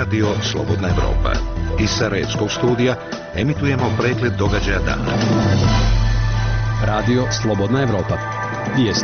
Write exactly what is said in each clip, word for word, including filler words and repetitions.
Radio Slobodna Evropa. Iz Sarajevskog studija emitujemo pregled događaja dana. Radio Slobodna Evropa. Vijesti.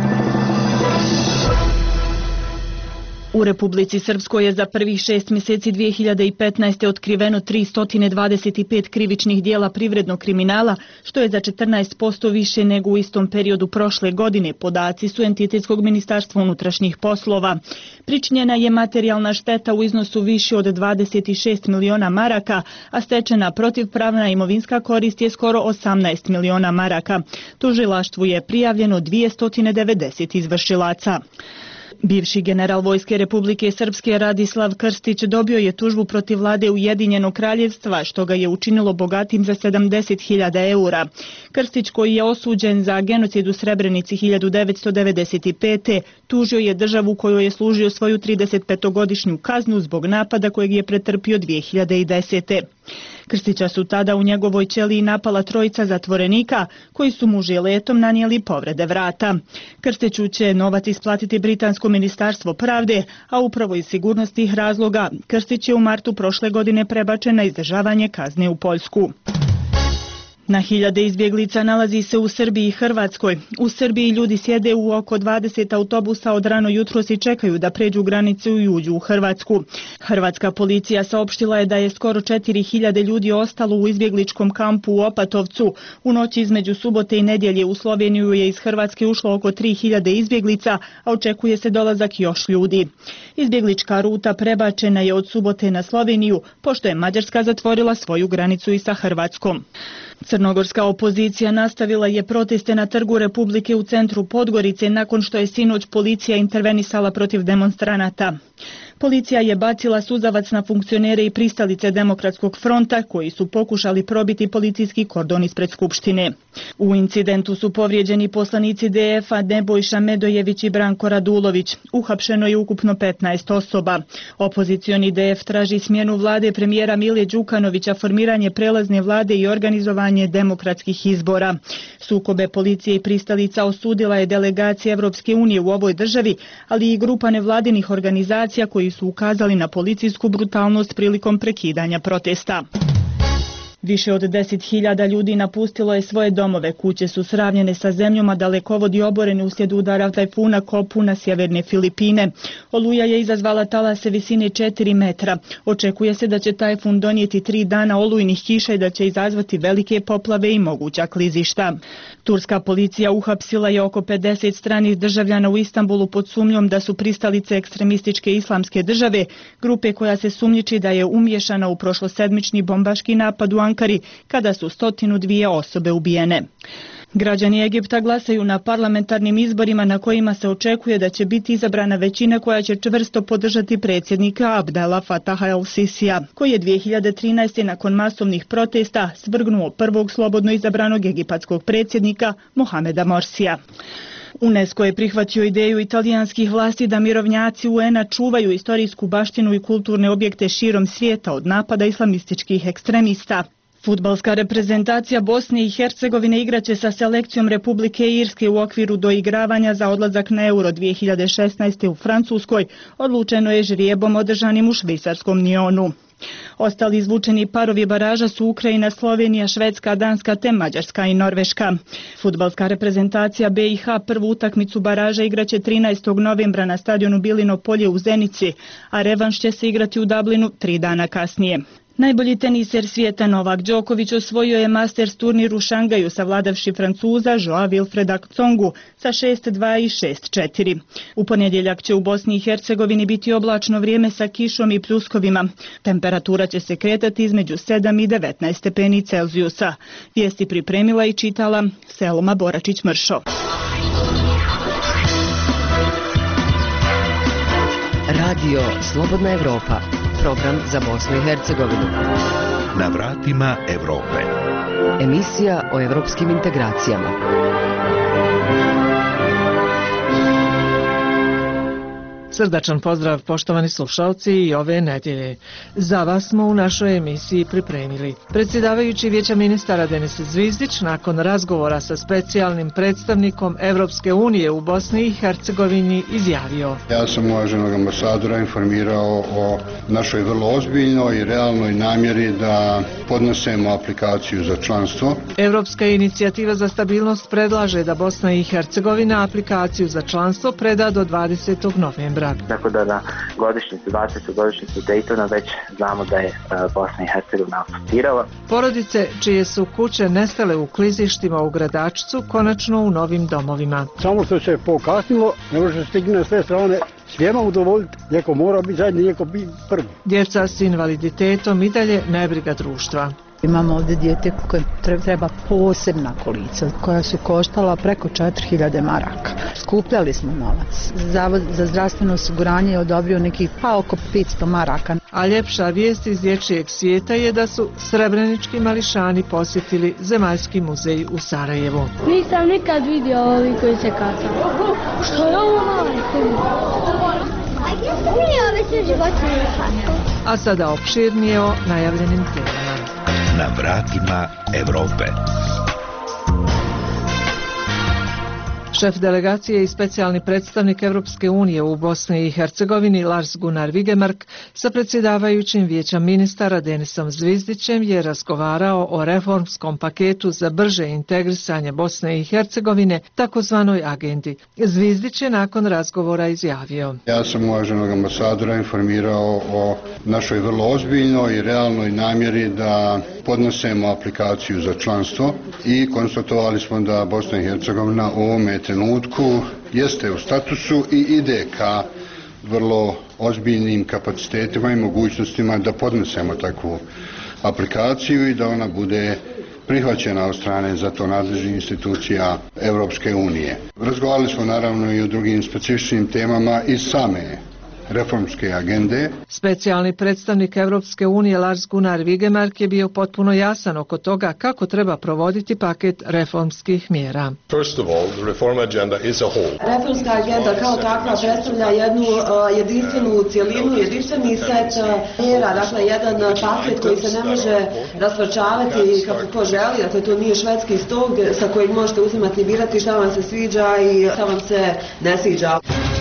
U Republici Srpskoj je za prvih šest mjeseci dvije hiljade petnaeste. otkriveno tristo dvadeset pet krivičnih dijela privrednog kriminala, što je za četrnaest posto više nego u istom periodu prošle godine, podaci su Entitetskog ministarstva unutrašnjih poslova. Pričinjena je materijalna šteta u iznosu više od dvadeset šest miliona maraka, a stečena protivpravna imovinska korist je skoro osamnaest miliona maraka. Tužilaštvu je prijavljeno dvjesto devedeset izvršilaca. Bivši general Vojske Republike Srpske Radislav Krstić dobio je tužbu protiv vlade Ujedinjenog kraljevstva, što ga je učinilo bogatim za sedamdeset hiljada eura. Krstić, koji je osuđen za genocid u Srebrenici hiljadu devetsto devedeset pete. tužio je državu kojoj je služio svoju tridesetpetogodišnju kaznu zbog napada kojeg je pretrpio dvije hiljade desete. Krstića su tada u njegovoj ćeliji napala trojica zatvorenika koji su mu žiletom nanijeli povrede vrata. Krstiću će novac isplatiti Britansko ministarstvo pravde, a upravo iz sigurnosnih razloga Krstić je u martu prošle godine prebačen na izdržavanje kazne u Poljsku. Na hiljade izbjeglica nalazi se u Srbiji i Hrvatskoj. U Srbiji ljudi sjede u oko dvadeset autobusa od rano jutros i čekaju da pređu granicu i uđu u Hrvatsku. Hrvatska policija saopštila je da je skoro četiri hiljade ljudi ostalo u izbjegličkom kampu u Opatovcu. U noći između subote i nedjelje u Sloveniju je iz Hrvatske ušlo oko tri hiljade izbjeglica, a očekuje se dolazak još ljudi. Izbjeglička ruta prebačena je od subote na Sloveniju, pošto je Mađarska zatvorila svoju granicu i sa Hrvatskom. Crnogorska opozicija nastavila je proteste na Trgu Republike u centru Podgorice nakon što je sinoć policija intervenisala protiv demonstranata. Policija je bacila suzavac na funkcionere i pristalice Demokratskog fronta koji su pokušali probiti policijski kordon ispred Skupštine. U incidentu su povrijeđeni poslanici D F-a Nebojša Medojević i Branko Radulović. Uhapšeno je ukupno petnaest osoba. Opozicioni D F traži smjenu vlade premijera Mile Đukanovića, formiranje prelazne vlade i organizovanje demokratskih izbora. Sukobe policije i pristalica osudila je delegacija Evropske unije u ovoj državi, ali i grupa nevladinih organizacija koji su ukazali na policijsku brutalnost prilikom prekidanja protesta. Više od deset hiljada ljudi napustilo je svoje domove, kuće su sravnjene sa zemljom, a dalekovodi oboreni uslijed udara tajfuna Kopu na sjeverne Filipine. Oluja je izazvala talase visine četiri metra. Očekuje se da će tajfun donijeti tri dana olujnih kiša i da će izazvati velike poplave i moguća klizišta. Turska policija uhapsila je oko pedeset stranih državljana u Istanbulu pod sumnjom da su pristalice ekstremističke islamske države, grupe koja se sumnjiči da je umiješana u prošlosedmični bombaški napad u Ankari, kada su stotinu dvije osobe ubijene. Građani Egipta glasaju na parlamentarnim izborima na kojima se očekuje da će biti izabrana većina koja će čvrsto podržati predsjednika Abdela Fataha el-Sisija, koji je dvije hiljade trinaeste. nakon masovnih protesta svrgnuo prvog slobodno izabranog egipatskog predsjednika Mohameda Morsija. UNESCO je prihvatio ideju italijanskih vlasti da mirovnjaci U N-a čuvaju istorijsku baštinu i kulturne objekte širom svijeta od napada islamističkih ekstremista. Fudbalska reprezentacija Bosne i Hercegovine igraće sa selekcijom Republike Irske u okviru doigravanja za odlazak na Euro dvije hiljade šesnaeste. u Francuskoj, odlučeno je žrijebom održanim u švicarskom Njonu. Ostali izvučeni parovi baraža su Ukrajina, Slovenija, Švedska, Danska te Mađarska i Norveška. Fudbalska reprezentacija B i H prvu utakmicu baraža igraće trinaestog novembra na stadionu Bilino polje u Zenici, a revanš će se igrati u Dublinu tri dana kasnije. Najbolji teniser svijeta Novak Đoković osvojio je Masters turnir u Šangaju savladavši Francuza Joa Wilfreda Tsongu sa šest dva i šest četiri. U ponedjeljak će u Bosni i Hercegovini biti oblačno vrijeme sa kišom i pljuskovima. Temperatura će se kretati između sedam i devetnaest stepeni Celzijusa. Vijesti pripremila i čitala Selma Boračić-Mršo. Radio Slobodna Evropa. Program za Bosnu i Hercegovinu. Na vratima Evrope. Emisija o evropskim integracijama. Srdačan pozdrav poštovani slušalci i ove nedjelje. Za vas smo u našoj emisiji pripremili. Predsjedavajući Vijeća ministara Denis Zvizdić nakon razgovora sa specijalnim predstavnikom Evropske unije u Bosni i Hercegovini izjavio: Ja sam uvaženog ambasadora informirao o našoj vrlo ozbiljnoj i realnoj namjeri da podnesemo aplikaciju za članstvo. Evropska inicijativa za stabilnost predlaže da Bosna i Hercegovina aplikaciju za članstvo preda do dvadesetog novembra. Tako da na godišnjicu, dvadesetu godišnjicu Daytona već znamo da je Bosna i Hercegovina aplicirala. Porodice čije su kuće nestale u klizištima u Gradačcu konačno u novim domovima. Samo što se pokasnilo, ne može stignuti na sve strane, svijema udovoljiti, neko mora biti zadnji, neko biti prvi. Djeca s invaliditetom i dalje nebriga društva. Imamo ovdje dijete koje treba posebna kolica koja su koštala preko četiri hiljade maraka. Skupljali smo novac. Zavod za zdravstveno osiguranje je odobrio nekih pa oko petsto maraka. A ljepša vijest iz dječjeg svijeta je da su srebrenički mališani posjetili Zemaljski muzej u Sarajevu. Nisam nikad vidio ovi koji se kacaju. Što je ovo majko? A sada opširnije o najavljenim temama. Na vratima Evrope. Šef delegacije i specijalni predstavnik Evropske unije u Bosni i Hercegovini Lars Gunnar Vigemark sa predsjedavajućim Vijeća ministara Denisom Zvizdićem je razgovarao o reformskom paketu za brže integrisanje Bosne i Hercegovine, takozvanoj agendi. Zvizdić je nakon razgovora izjavio: Ja sam uvaženog ambasadora informirao o našoj vrlo ozbiljnoj i realnoj namjeri da podnesemo aplikaciju za članstvo i konstatovali smo da Bosna i Hercegovina u ovome trenutku jeste u statusu i ide ka vrlo ozbiljnim kapacitetima i mogućnostima da podnesemo takvu aplikaciju i da ona bude prihvaćena od strane za to nadležnih institucija Evropske unije. Razgovarali smo naravno i o drugim specifičnim temama iz same reformske agende. Specijalni predstavnik Evropske unije Lars Gunnar Vigemark je bio potpuno jasan oko toga kako treba provoditi paket reformskih mjera. First of all, the reform agenda is a whole. Reformska agenda kao takva predstavlja jednu uh, jedinstvenu cjelinu, jedinstveni set uh, mjera, dakle jedan uh, paket koji se ne može rasvrčavati kako ko želi, dakle to nije švedski stol sa kojeg možete uzimati i birati šta vam se sviđa i šta vam se ne sviđa.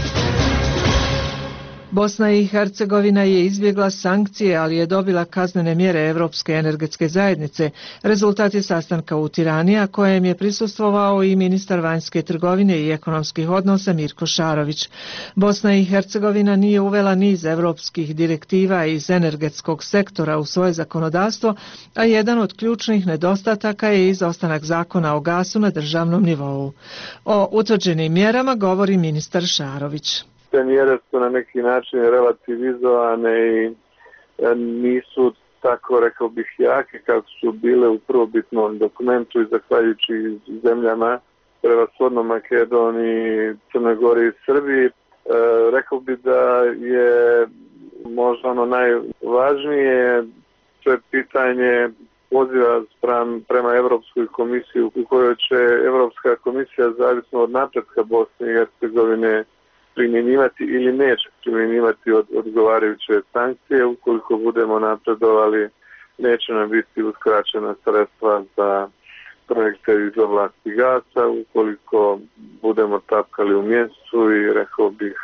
Bosna i Hercegovina je izbjegla sankcije, ali je dobila kaznene mjere Evropske energetske zajednice. Rezultat je sastanka u Tirani, a kojem je prisustvovao i ministar vanjske trgovine i ekonomskih odnosa Mirko Šarović. Bosna i Hercegovina nije uvela niz evropskih direktiva iz energetskog sektora u svoje zakonodavstvo, a jedan od ključnih nedostataka je izostanak zakona o gasu na državnom nivou. O utvrđenim mjerama govori ministar Šarović. Te mjere su na neki način relativizovane i nisu tako, rekao bih, jake kako su bile u prvobitnom dokumentu i zahvaljujući zemljama prevashodno Makedoniji, Crnoj Gori i Srbiji. E, rekao bih da je možda ono najvažnije, to je pitanje poziva prema Evropskoj komisiji u kojoj će Evropska komisija zavisno od napretka Bosne i Hercegovine primjenjivati ili neće primjenjivati od, odgovarajuće sankcije. Ukoliko budemo napredovali, neće nam biti uskraćena sredstva za projekte iz oblasti gasa. Ukoliko budemo tapkali u mjestu i rekao bih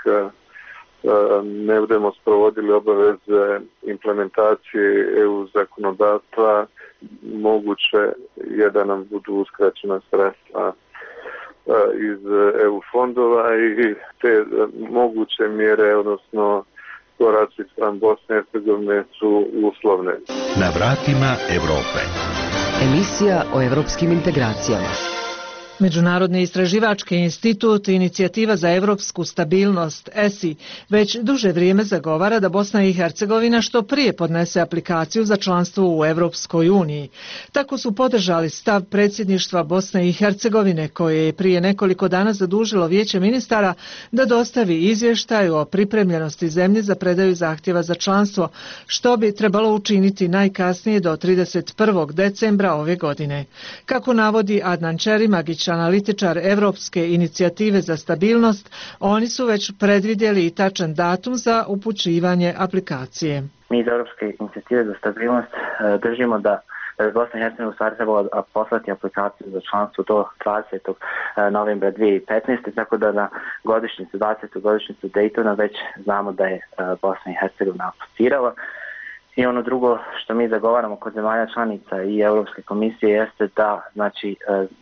ne budemo sprovodili obaveze implementacije E U zakonodavstva, moguće je da nam budu uskraćena sredstva iz E U fondova i te moguće mjere, odnosno koraci spram Bosne i Hercegovine su uslovne. Na vratima Evrope. Emisija o evropskim integracijama. Međunarodni istraživački institut Inicijativa za evropsku stabilnost E S I već duže vrijeme zagovara da Bosna i Hercegovina što prije podnese aplikaciju za članstvo u Evropskoj uniji. Tako su podržali stav predsjedništva Bosne i Hercegovine koje je prije nekoliko dana zadužilo Vijeće ministara da dostavi izvještaj o pripremljenosti zemlje za predaju zahtjeva za članstvo, što bi trebalo učiniti najkasnije do trideset prvog decembra ove godine. Kako navodi Adnan Čerimagić, analitičar Evropske inicijative za stabilnost, oni su već predvidjeli i tačan datum za upućivanje aplikacije. Mi iz Europske inicijative za stabilnost držimo da Bosna i Hercegovina u stvari trebala poslati aplikaciju za članstvo do dvadesetog novembra dvije hiljade petnaeste. Tako da na godišnjicu, dvadesetu godišnjicu Daytona već znamo da je Bosna i Hercegovina aplicirala. I ono drugo što mi zagovaramo kod zemalja članica i Europske komisije jeste da, znači,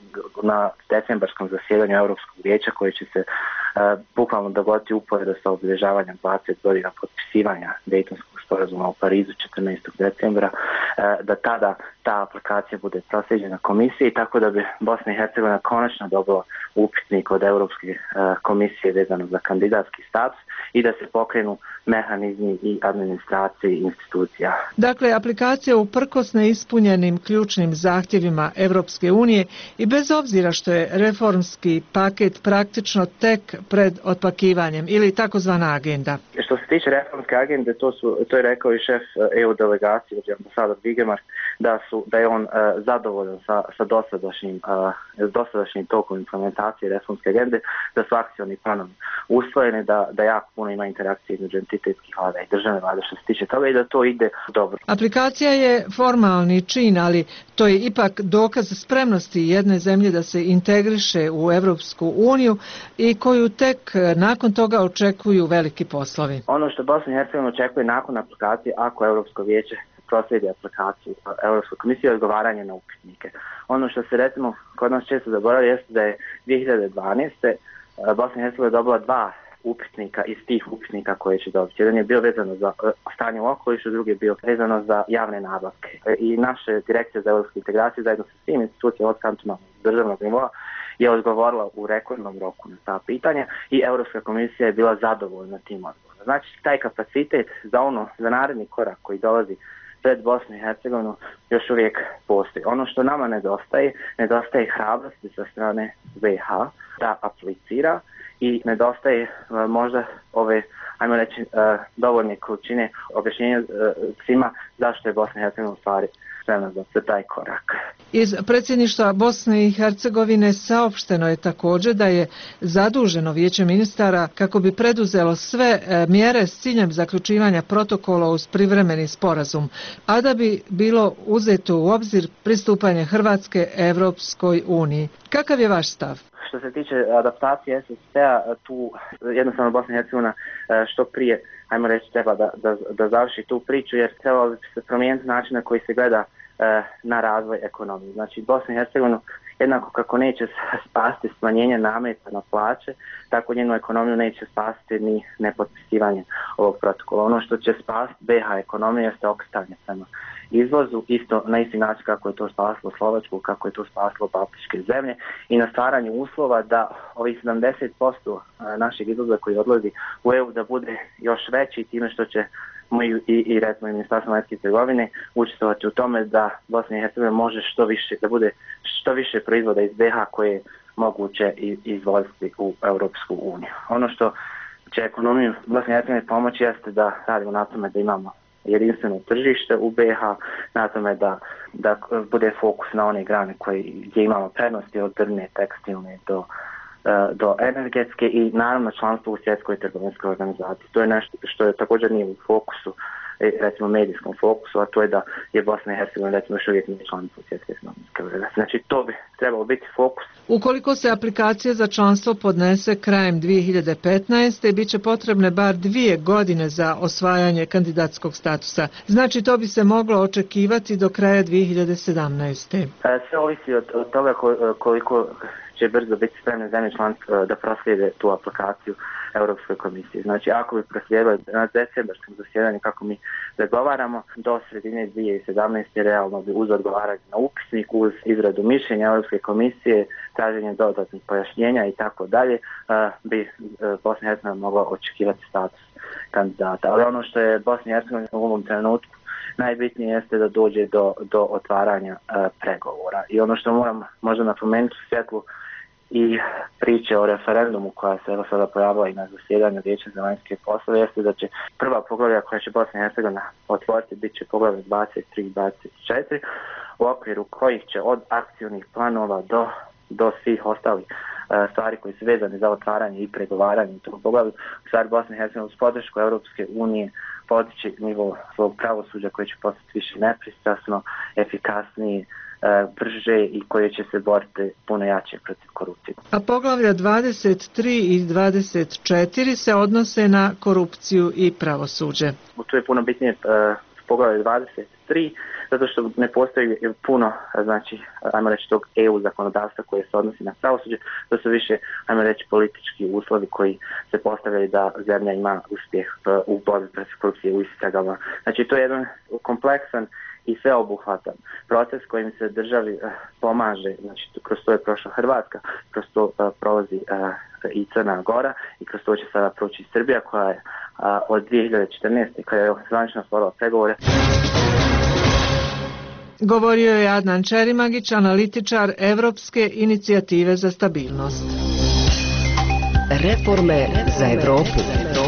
na decembarskom zasjedanju Europskog vijeća koji će se uh, bukvalno dogoditi uporedo sa obilježavanjem dvadeset godina potpisivanja Dejtonskog sporazuma u Parizu četrnaestog decembra, uh, da tada ta aplikacija bude proslijeđena komisiji, tako da bi Bosna i Hercegovina konačno dobila upitnik od Europske uh, komisije vezano za kandidatski status i da se pokrenu mehanizmi i administracije institucija. Dakle, aplikacija uprkos neispunjenim ključnim zahtjevima Europske unije i bez obzira što je reformski paket praktično tek pred otpakivanjem ili takozvana agenda. Što se tiče reformske agende, to, su, to je rekao i šef E U delegacije, ambasador Vigemar, da, su, da je on uh, zadovoljan sa, sa dosadašnjim, uh, dosadašnjim tokom implementacije reformske agende, da su akcioni planovi usvojeni, da, da jako puno ima interakcije između entitetskih vlada i državne vlade što se tiče toga i da to ide dobro. Aplikacija je formalni čin, ali to je ipak dokaz spremnosti jedne zemlje da se integriše u Europsku uniju i koju tek nakon toga očekuju veliki poslovi. Ono što Bosna i Hercegovina očekuje nakon aplikacije, ako Europsko vijeće proslijedi aplikaciju Europskoj komisiji, odgovaranje na upitnike. Ono što se recimo kod nas često zaboravlja jeste da je dvije hiljade dvanaeste. Bosna i Hercegovina dobila dva upitnika iz tih upitnika koje će dobiti. Jedan je bio vezano za stanje u okolišu, drugi je bio vezano za javne nabavke. I naše direkcije za europske integracije zajedno sa svim institucijama od kantonalnog državnog nivoa je odgovorila u rekordnom roku na ta pitanja i Europska komisija je bila zadovoljna tim odgovorom. Znači, taj kapacitet za ono, za naredni korak koji dolazi pred Bosnu i Hercegovinu još uvijek postoji. Ono što nama nedostaje, nedostaje hrabrosti sa strane B iH da aplicira i nedostaje uh, možda ove, ajmo reći, uh, dovoljne količine objašnjenja uh, svima zašto je Bosna i Hercegovina u stvari spremna za taj korak. Iz predsjedništva Bosne i Hercegovine saopšteno je također da je zaduženo Vijeće ministara kako bi preduzelo sve mjere s ciljem zaključivanja protokola uz privremeni sporazum, a da bi bilo uzeto u obzir pristupanje Hrvatske Evropskoj uniji. Kakav je vaš stav? Što se tiče adaptacije S S P-a, tu jednostavno Bosna i Hercegovina što prije, ajmo reći, treba da, da, da završi tu priču, jer trebalo bi se promijeniti način na koji se gleda na razvoj ekonomije. Znači, Bosna i Hercegovina jednako kako neće spasti smanjenje nameta na plaće, tako njenu ekonomiju neće spasti ni nepotpisivanje ovog protokola. Ono što će spasti B iH ekonomija jeste okretanje prema izvozu, isto na isti način kako je to spasilo Slovačku, kako je to spasilo Baltičke zemlje i na stvaranju uslova da ovih sedamdeset posto našeg izvoza koji odlazi u E U da bude još veći time što će i, i, i recimo i Ministarstvo vanjske trgovine učestvovati u tome da Bosna i Hercegovina može što više, da bude što više proizvoda iz B iH koje je moguće izvoziti u Europsku uniju. Ono što će ekonomiju Bosne i Hercegovine pomoći jeste da radimo na tome da imamo jedinstveno tržište u B iH, na tome da, da bude fokus na one grane koje, gdje imamo prednosti od drvne, tekstilne do, do energetske i naravno članstvo u svjetskoj trgovinskoj organizaciji. To je nešto što je također nije u fokusu, recimo medijskom fokusu, a to je da je Bosna i Hercegovina recimo još uvijek nije članstvo u svjetske ekonomske organizacije. Znači to bi trebalo biti fokus. Ukoliko se aplikacija za članstvo podnese krajem dvije hiljade petnaeste. bit će potrebne bar dvije godine za osvajanje kandidatskog statusa. Znači to bi se moglo očekivati do kraja dvije hiljade sedamnaeste. Sve ovisi od, od toga koliko će brzo biti spremne zemlje članice da proslijede tu aplikaciju Europskoj komisiji. Znači, ako bi proslijedili na decembarskom zasjedanju kako mi zagovaramo, do sredine dvije hiljade sedamnaeste. realno bi uz odgovaranje na upisnik, uz izradu mišljenja Europske komisije, traženje dodatnih pojašnjenja i tako dalje, bi Bosna i Hercegovina mogla očekivati status kandidata. Ali ono što je Bosna i Hercegovina u ovom trenutku najbitnije jeste da dođe do, do otvaranja e, pregovora. I ono što moram možda napomenuti u svjetlu i priče o referendumu koja se evo sada pojavila i na zasjedanju Vijeća za vanjske poslove jeste da će prva poglavlja koja će Bosna i Hercegovina otvoriti bit će poglavlje dvadeset tri i dvadeset četiri u okviru kojih će od akcijnih planova do do svih ostalih stvari koji su vezane za otvaranje i pregovaranje u tom pogledu. U stvari Bosna i Hercegovina uz podršku Europske unije podići nivo svog pravosuđa koje će postati više nepristrasno, efikasnije, brže i koje će se boriti puno jače protiv korupcije. A poglavlja dvadeset tri i dvadeset četiri se odnose na korupciju i pravosuđe. Tu je puno bitnije poglavlje dvadeset tri, zato što ne postoji puno, znači, ajmo reći, tog E U zakonodavstva koje se odnosi na pravosuđe, to su više, ajmo reći, politički uslovi koji se postavljaju da zemlja ima uspjeh u borbi protiv korupcije u istragama. Znači, to je jedan kompleksan i sveobuhvatan proces kojim se državi uh, pomaže, znači kroz to je prošla Hrvatska, kroz to uh, prolazi uh, i Crna Gora i kroz to će sada proći Srbija koja je uh, od dvije hiljade četrnaeste kada je zvanično otvorila pregovore. Govorio je Adnan Čerimagić, analitičar Evropske inicijative za stabilnost. Reforme za Evropu.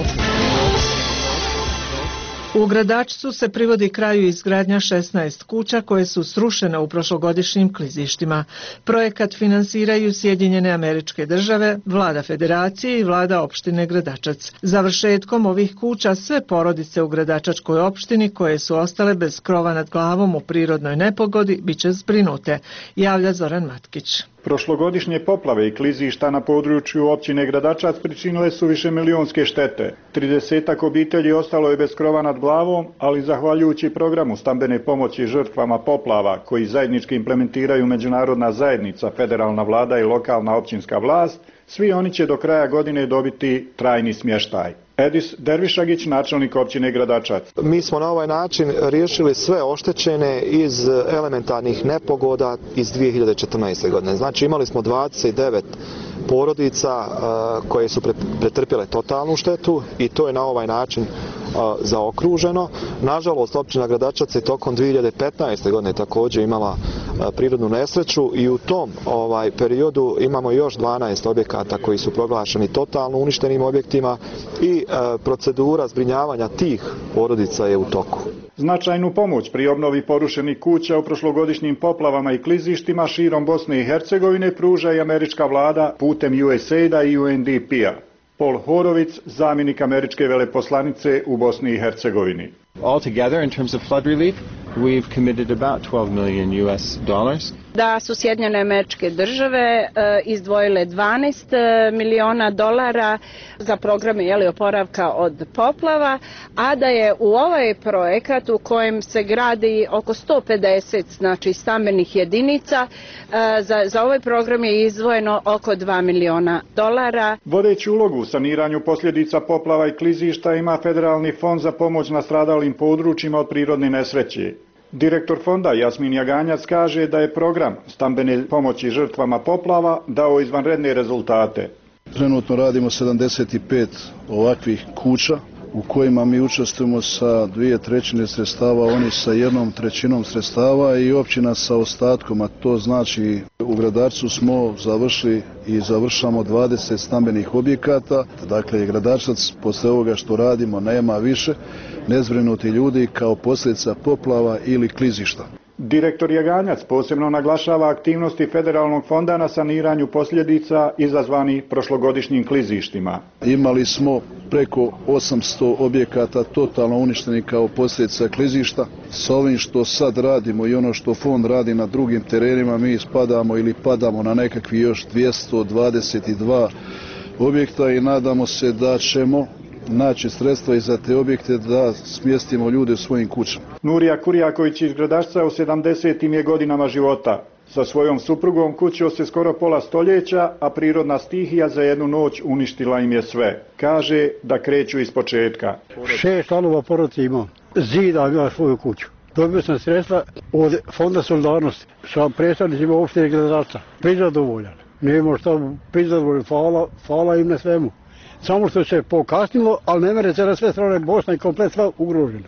U Gradačcu se privodi kraju izgradnja šesnaest kuća koje su srušene u prošlogodišnjim klizištima. Projekat finansiraju Sjedinjene Američke Države, Vlada Federacije i Vlada opštine Gradačac. Završetkom ovih kuća sve porodice u Gradačačkoj opštini koje su ostale bez krova nad glavom u prirodnoj nepogodi biće zbrinute, javlja Zoran Matkić. Prošlogodišnje poplave i klizišta na području općine Gradačac pričinile su višemilijonske štete. tridesetak obitelji ostalo je bez krova nad glavom, ali zahvaljujući programu stambene pomoći žrtvama poplava koji zajednički implementiraju međunarodna zajednica, federalna vlada i lokalna općinska vlast, svi oni će do kraja godine dobiti trajni smještaj. Edis Dervišagić, načelnik općine Gradačac. Mi smo na ovaj način riješili sve oštećene iz elementarnih nepogoda iz dvije hiljade četrnaeste. godine. Znači imali smo dvadeset devet porodica uh, koje su pretrpjele totalnu štetu i to je na ovaj način uh, zaokruženo. Nažalost, općina Gradačac je tokom dvije hiljade petnaeste. godine također imala uh, prirodnu nesreću i u tom ovaj periodu imamo još dvanaest objekata koji su proglašeni totalno uništenim objektima i uh, procedura zbrinjavanja tih porodica je u toku. Značajnu pomoć pri obnovi porušenih kuća u prošlogodišnjim poplavama i klizištima širom Bosne i Hercegovine pruža i američka vlada putem U S A I D-a i U N D P-a. Paul Horovic, zamjenik američke veleposlanice u Bosni i Hercegovini. Altogether, in terms of flood relief, we've committed about twelve million U S dollars. Da su Sjedinjene Američke Države e, izdvojile dvanaest miliona dolara za programe jeli, oporavka od poplava, a da je u ovaj projekat u kojem se gradi oko sto pedeset znači, stambenih jedinica, e, za, za ovaj program je izdvojeno oko dva miliona dolara. Vodeći ulogu u saniranju posljedica poplava i klizišta ima Federalni fond za pomoć nastradalim područjima od prirodne nesreće. Direktor fonda Jasmin Jaganjac kaže da je program stambene pomoći žrtvama poplava dao izvanredne rezultate. Trenutno radimo sedamdeset pet ovakvih kuća u kojima mi učestvujemo sa dvije trećine sredstava, oni sa jednom trećinom sredstava i općina sa ostatkom, a to znači u Gradačcu smo završili i završamo dvadeset stambenih objekata, dakle Gradačac posle ovoga što radimo nema više nezbrinuti ljudi kao posljedica poplava ili klizišta. Direktor Jaganjac posebno naglašava aktivnosti Federalnog fonda na saniranju posljedica izazvanih prošlogodišnjim klizištima. Imali smo preko osamsto objekata totalno uništenih kao posljedica klizišta. Sa ovim što sad radimo i ono što fond radi na drugim terenima, mi spadamo ili padamo na nekakvi još dvjesto dvadeset dva objekta i nadamo se da ćemo naći sredstva i za te objekte da smjestimo ljude u svojim kućama. Nurija Kurjaković iz Gradačca u sedamdesetim je godinama života. Sa svojom suprugom kućio se skoro pola stoljeća, a prirodna stihija za jednu noć uništila im je sve. Kaže da kreću iz početka. Šest članova porodice imam. Zida ima svoju kuću. Dobio sam sredstva od Fonda solidarnosti sa predstavnicima opštine Gradačca. Prizadovoljan. Nemo šta prizadovoljan. Hvala, hvala im na svemu. Samo što se pokasnilo, ali ne mere se na sve strane Bosna i komplet sva ugrožena.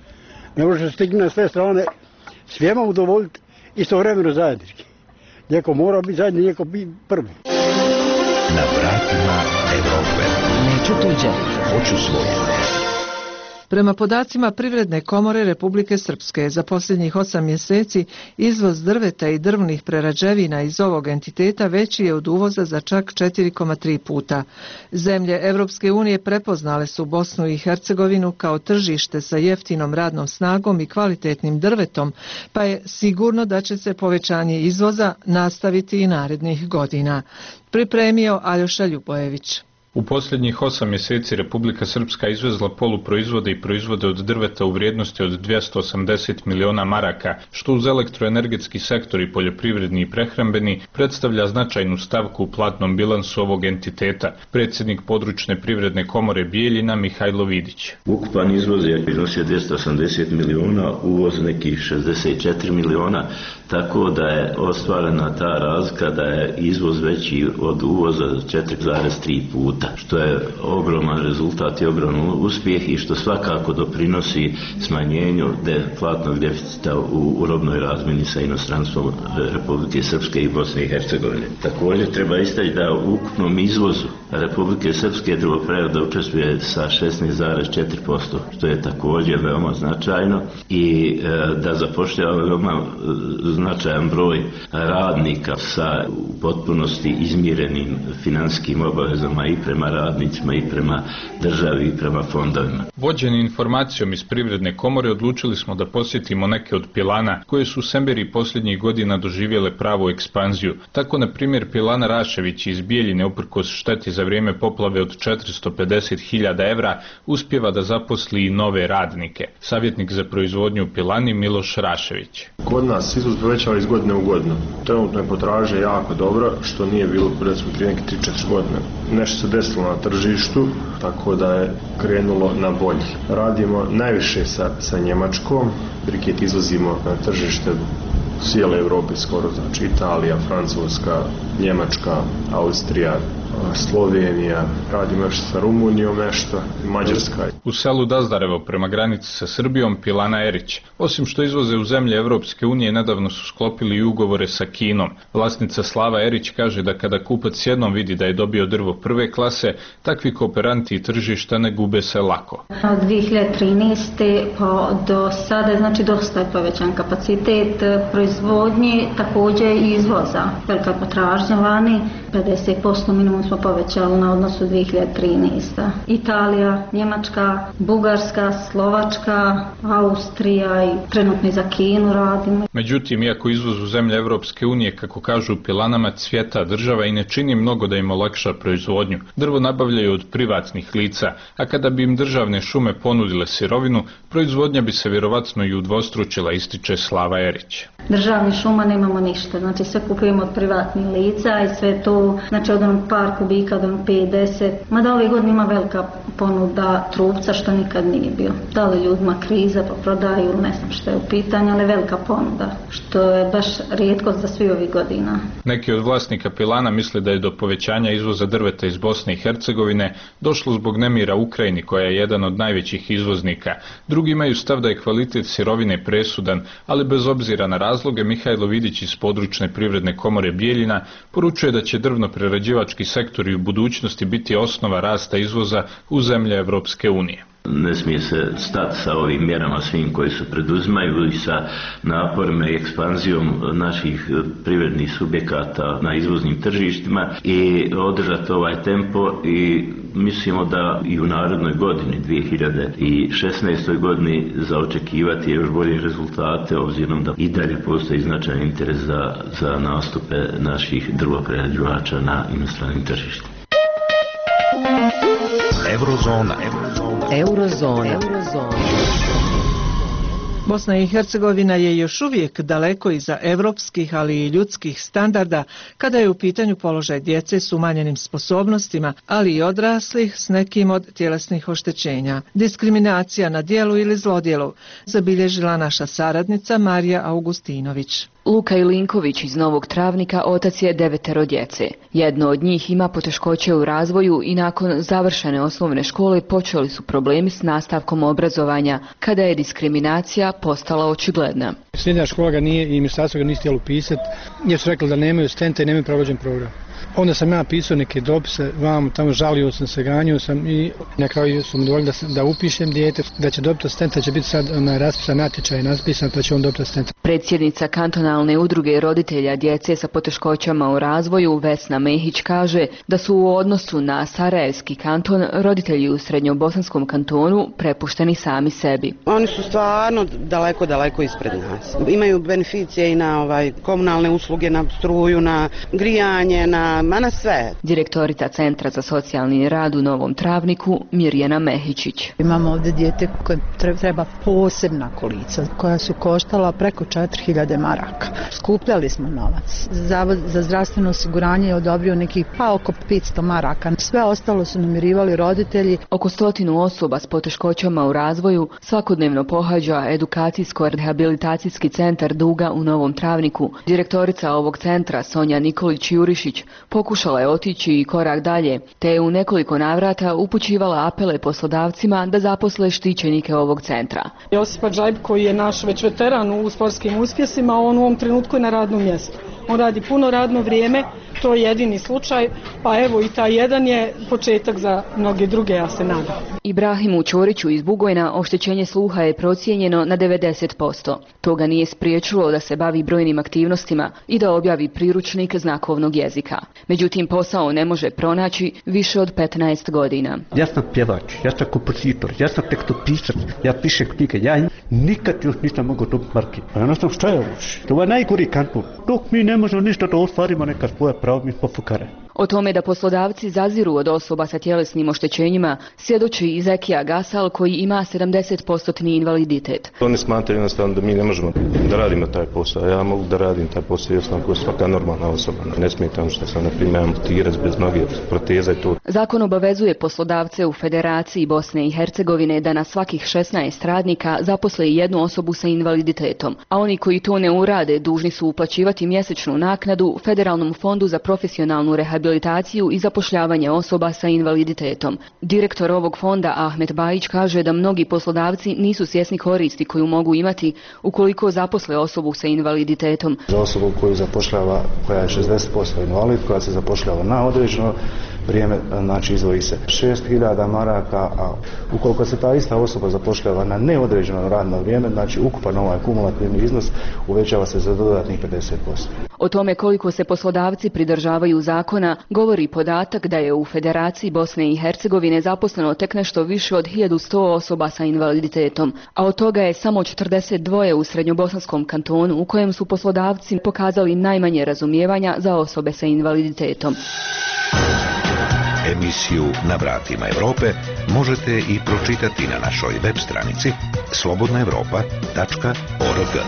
Ne može se stigni na sve strane svijema udovoljiti istovremeno zajednički. Neko mora biti zajedni, neko biti prvi. Na vratima Evrope. Neću tuđe, hoću svoje. Prema podacima Privredne komore Republike Srpske, za posljednjih osam mjeseci izvoz drveta i drvnih prerađevina iz ovog entiteta veći je od uvoza za čak četiri zarez tri puta. Zemlje Evropske unije prepoznale su Bosnu i Hercegovinu kao tržište sa jeftinom radnom snagom i kvalitetnim drvetom, pa je sigurno da će se povećanje izvoza nastaviti i narednih godina. Pripremio Aljoša Ljubojević. U posljednjih osam mjeseci Republika Srpska izvezla poluproizvode i proizvode od drveta u vrijednosti od dvjesto osamdeset miliona maraka, što uz elektroenergetski sektor i poljoprivredni i prehrambeni predstavlja značajnu stavku u platnom bilansu ovog entiteta. Predsjednik područne privredne komore Bijeljina Mihajlo Vidić. Ukupan izvoz je iznosio dvjesto osamdeset miliona, uvoz nekih šezdeset četiri miliona, tako da je ostvarena ta razlika da je izvoz veći od uvoza četiri zarez tri puta, što je ogroman rezultat i ogroman uspjeh i što svakako doprinosi smanjenju de, platnog deficita u, u robnoj razmjeni sa inostranstvom Republike Srpske i Bosne i Hercegovine. Također treba istaći da u ukupnom izvozu Republike Srpske drvoprerada učestvuje sa šesnaest zarez četiri posto, što je također veoma značajno i e, da zapošljava veoma značajan broj radnika sa u potpunosti izmirenim financijskim obavezama i prema radnicima i prema državi i prema fondovima. Vođeni informacijom iz Privredne komore odlučili smo da posjetimo neke od pilana koje su u Semberiji posljednjih godina doživjele pravu ekspanziju. Tako, na primjer, pilana Rašević iz Bijeljine, uprkos šteti za vrijeme poplave od četiristo pedeset hiljada evra, uspjeva da zaposli i nove radnike. Savjetnik za proizvodnju u pilani Miloš Rašević. Kod nas izvoz povećava iz godine u godinu. Trenutno je potražnja jako dobra, što nije bilo recimo prije neke tri četiri godine. Nešto se desilo na tržištu, tako da je krenulo na bolje. Radimo najviše sa, sa Njemačkom, briket izvozimo na tržište cijele Europe skoro, znači Italija, Francuska, Njemačka, Austrija, Slovenija, radimo još sa Rumunijom nešto, Mađarska. U selu Dazdarevo prema granici sa Srbijom pilana Erić. Osim što izvoze u zemlje Evropske unije, nedavno su sklopili i ugovore sa Kinom. Vlasnica Slava Erić kaže da kada kupac jednom vidi da je dobio drvo prve klase, takvi kooperanti i tržišta ne gube se lako. Od dvije hiljade trinaeste pa do sada, znači dosta je povećan kapacitet proizvodnje, također i izvoza. Velika potražnja vani, pedeset posto minimum smo povećali na odnosu dvije hiljade trinaeste. Italija, Njemačka, Bugarska, Slovačka, Austrija i trenutno i za Kinu radimo. Međutim, iako izvoz u zemlje Evropske unije, kako kažu u pilanama, cvjeta, država i ne čini mnogo da im olakša proizvodnju. Drvo nabavljaju od privatnih lica, a kada bi im državne šume ponudile sirovinu, proizvodnja bi se vjerovatno i udvostručila, ističe Slava Erić. Državnih šuma nemamo ništa, znači sve kupujemo od privatnih lica i sve to, znači od onog par kubika do pedeset. Mada ove godine ima velika ponuda trupca, što nikad nije bio. Da li ljudima kriza pa prodaju, ne znam što je u pitanju, ali velika ponuda, što je baš rijetkost za svi ovih godina. Neki od vlasnika pilana misle da je do povećanja izvoza drveta iz Bosne i Hercegovine došlo zbog nemira u Ukrajini, koja je jedan od najvećih izvoznika. Drugi imaju stav da je kvalitet sirovine presudan, ali bez obzira na razloge, Mihajlo Vidić iz područne privredne komore Bijeljina poručuje da će drvno-prerađivački sektor i u budućnosti biti osnova rasta izvoza u zemlje Evropske unije. Ne smije se stati sa ovim mjerama svim koji se preduzimaju i sa naporima i ekspanzijom naših privrednih subjekata na izvoznim tržištima i održati ovaj tempo i mislimo da i u narednoj godini, dvije hiljade šesnaestoj godini, za očekivati još bolje rezultate, obzirom da i dalje postoji značajan interes za, za nastupe naših drvoprerađivača na inostranim tržištima. Eurozona. Eurozona. Eurozona. Eurozona. Bosna i Hercegovina je još uvijek daleko iza evropskih, ali i ljudskih standarda kada je u pitanju položaj djece s umanjenim sposobnostima, ali i odraslih s nekim od tjelesnih oštećenja. Diskriminacija na djelu ili zlodjelu zabilježila naša saradnica Marija Augustinović. Luka Ilinković iz Novog Travnika otac je devetero djece. Jedno od njih ima poteškoće u razvoju i nakon završene osnovne škole počeli su problemi s nastavkom obrazovanja, kada je diskriminacija postala očigledna. Srednja škola ga nije i ministarstvo ga nije htjelo upisati, jer su rekli da nemaju stenta i nemaju provođen program. Onda sam ja pisao neke dopise, vam tamo žalio sam se, ganio sam i na kraju su mi dovoljili da, da upišem dijete, da će dobiti asistenta, će biti sad na raspisan natječaj naspisan, pa će on dobiti asistenta. Predsjednica kantonalne udruge roditelja djece sa poteškoćama u razvoju Vesna Mehić kaže da su u odnosu na Sarajevski kanton roditelji u Srednjobosanskom kantonu prepušteni sami sebi. Oni su stvarno daleko, daleko ispred nas. Imaju beneficije i na ovaj, komunalne usluge, na struju, na grijanje, na, na sve. Direktorica Centra za socijalni rad u Novom Travniku Mirjana Mehičić. Imamo ovdje dijete koje treba posebna kolica koja su koštala preko četiri hiljade maraka. Skupljali smo novac. Zavod za zdravstveno osiguranje je odobrio nekih pa oko petsto maraka. Sve ostalo su namirivali roditelji. Oko stotinu osoba s poteškoćama u razvoju svakodnevno pohađa edukacijsko-rehabilitacijski centar Duga u Novom Travniku. Direktorica ovog centra Sonja Nikolić-Jurišić pokušala je otići i korak dalje, te je u nekoliko navrata upućivala apele poslodavcima da zaposle štićenike ovog centra. Josipa Džajb, koji je naš već veteran u sportskim uspjesima, on u ovom trenutku je na radnom mjestu. On radi puno radno vrijeme, to je jedini slučaj, pa evo i taj jedan je početak za mnoge druge, ja se nadam. Ibrahimu Ćoriću iz Bugojna oštećenje sluha je procijenjeno na devedeset posto. To ga nije spriječilo da se bavi brojnim aktivnostima i da objavi priručnik znakovnog jezika. Međutim, posao ne može pronaći više od petnaest godina. Ja sam pjevač, ja sam kompozitor, ja sam tekstopisac, ja pišem knjige, ja nikad još nisam mogao dobiti marke. A ja sam šta je uči? To je najgori kanton. Dok mi ne možemo ništa da ostvarimo neka svoja prava, mi smo fukare. O tome da poslodavci zaziru od osoba sa tjelesnim oštećenjima svjedoči i Zekija Gasal koji ima sedamdeset posto invaliditet. Oni smatraju jednostavno da mi ne možemo da radimo taj posao. Ja mogu da radim taj posao jednostavno kao svaka normalna osoba. Ne smijem što sam, na primjer, amputirac bez noge, proteza i to. Zakon obavezuje poslodavce u Federaciji Bosne i Hercegovine da na svakih šesnaest radnika zaposle jednu osobu sa invaliditetom, a oni koji to ne urade dužni su uplaćivati mjesečnu naknadu Federalnom fondu za profesionalnu rehabilitaciju i zapošljavanje osoba sa invaliditetom. Direktor ovog fonda Ahmet Bajić kaže da mnogi poslodavci nisu svjesni koristi koju mogu imati ukoliko zaposle osobu sa invaliditetom. Za osobu koju zapošljava, koja je šezdeset posto invalid, koja se zapošljava na određeno vrijeme, znači izdvoji se šest hiljada maraka, a ukoliko se ta ista osoba zapošljava na neodređeno radno vrijeme, znači ukupan ovaj kumulativni iznos uvećava se za dodatnih pedeset posto. O tome koliko se poslodavci pridržavaju zakona govori podatak da je u Federaciji Bosne i Hercegovine zaposleno tek nešto više od hiljadu sto osoba sa invaliditetom, a od toga je samo četrdeset dva u Srednjobosanskom kantonu u kojem su poslodavci pokazali najmanje razumijevanja za osobe sa invaliditetom. Emisiju Na vratima Europe možete i pročitati na našoj web stranici slobodna europa tačka org.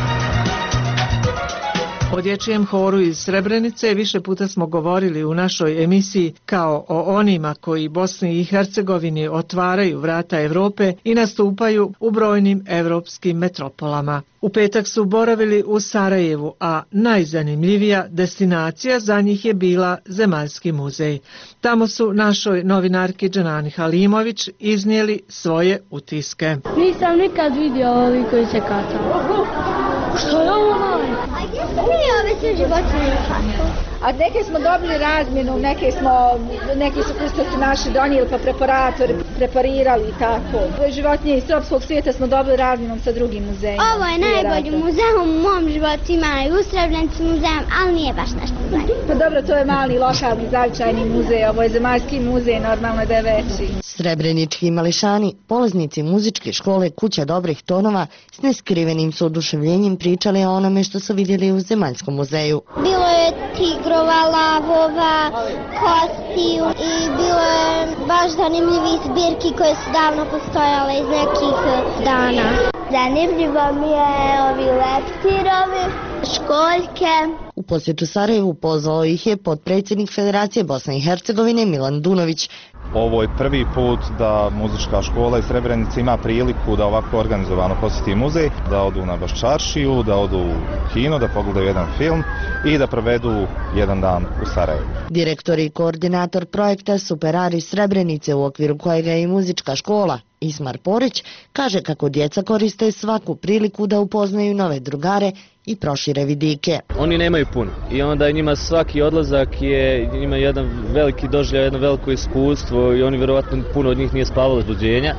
O dječjem horu iz Srebrenice više puta smo govorili u našoj emisiji kao o onima koji Bosni i Hercegovini otvaraju vrata Europe i nastupaju u brojnim europskim metropolama. U petak su boravili u Sarajevu, a najzanimljivija destinacija za njih je bila Zemaljski muzej. Tamo su našoj novinarki Dženani Halimović iznijeli svoje utiske. Nisam nikad vidio ovi koji se kacaju. Što je ovo malo? Nije ove sve životinje kacaju. A neke smo dobili razmjenu, neke smo, neki su kustosi naši donijeli pa preparatori, preparirali i tako. Životinje iz tropskog svijeta smo dobili razmjenom sa drugim muzejima. Ovo je najbolji muzej u mom životu, ima i u Srebrenici muzejem, ali nije baš nešto bolje. Pa dobro, to je mali lokalni zavičajni muzej, ovo je Zemaljski muzej, normalno da je veći. Srebrenički mališani, polaznici muzičke škole Kuća dobrih tonova, s neskrivenim su oduševljenjem pričali o onome što su vidjeli u Zemaljskom muzeju. Bilo je tigrova, lavova, kostiju i bilo je baš zanimljivih zbirki koje su davno postojale iz nekih dana. Zanimljivo mi je ovi leptirovi, školjke. U posjetu Sarajevu pozvao ih je potpredsjednik Federacije Bosne i Hercegovine Milan Dunović. Ovo je prvi put da muzička škola iz Srebrenice ima priliku da ovako organizovano posjeti muzej, da odu na Baščaršiju, da odu u kino, da pogledaju jedan film i da provedu jedan dan u Sarajevu. Direktor i koordinator projekta Superari Srebrenice, u okviru kojega je i muzička škola, Ismar Porić, kaže kako djeca koriste svaku priliku da upoznaju nove drugare i prošire vidike. Oni nemaju puno i onda njima svaki odlazak je njima jedan veliki doživljaj, jedno veliko iskustvo i oni vjerovatno puno od njih nije spavalo od buđenja.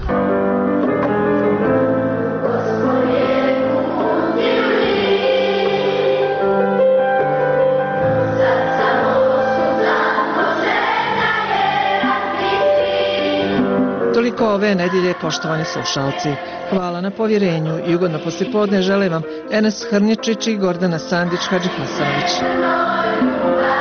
Toliko ove nedjelje, poštovani slušalci. Hvala na povjerenju i ugodno poslijepodne žele vam Enes Hrnječić i Gordana Sandić Hadžihasanović.